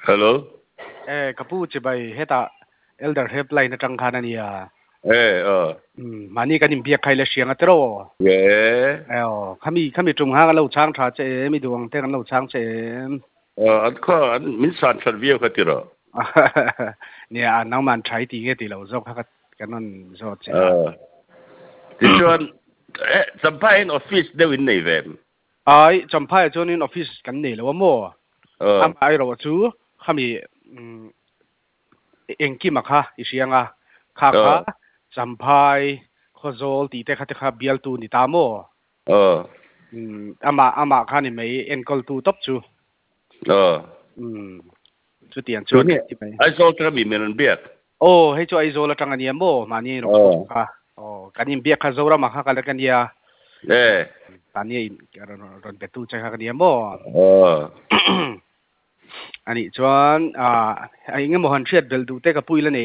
Hello. Kapu chibai heta elder helpline na tangkhana niya. Eh. Mani kanim biak khai la siang atro. Yeah. Kami tum hang lo chang tha che mi duang te kan lo chang che. An ko an min san servio khatiro. Nia nang man thai ti nge ti lo zok kha kanon zo che. Ti chuan sampai in office de win nei ven. Ai champai chon in office kan nei lo mo. Am ai ro chu kami engki makha isianga kha champai khozol ti te kha bial tu ni ta mo. Ama kha ni mai enkol tu top chu. Chu tian chu ni ai zo tra mi men biak. Hei chu ai zo la tang ania mo mani ro kha. Kanim biak kha zo ra makha kala kan ya. Tani ron betu cha kha nia mo. Ani chuan ai nge mo han thiat bel du te ka pui la ne.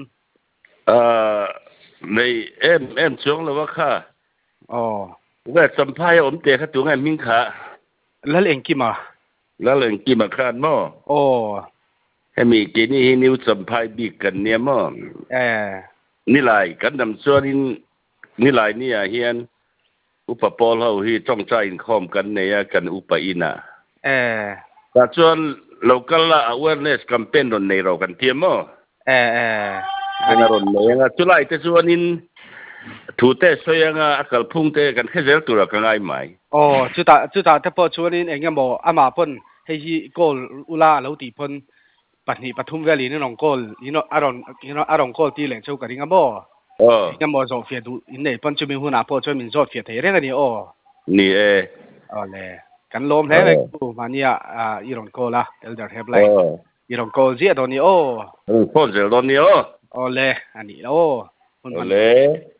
Nei em chong lo kha. Wa sampai om te kha tu ngai min kha. Lal engki ma. Lal engki ma khan mo. Hemi kini hi new sampai bi kan nia mo. Ni lai kan dam chuan ni lai ni a hian upapol ho hi trong cha in khom kan neya kan upa ina ta chuan local awareness campaign ron nei ro kan thiam mo ana ron nei nga chulai te chuan in thu te soyanga akal phung te kan khezel tura ka ngai mai chuta te po chuan in engemaw ama pon hei hi kol ula lo ti pon pahni pathum valley ni nong kol aron kol ti leng chau ka ringa mo engemaw zo fia du in nei pon chu min huna po chuan min zot fia thei reng ani ni le kan lom hle ku mania iron kola elder helpline iron kol ji adoni kol zel doni le ani le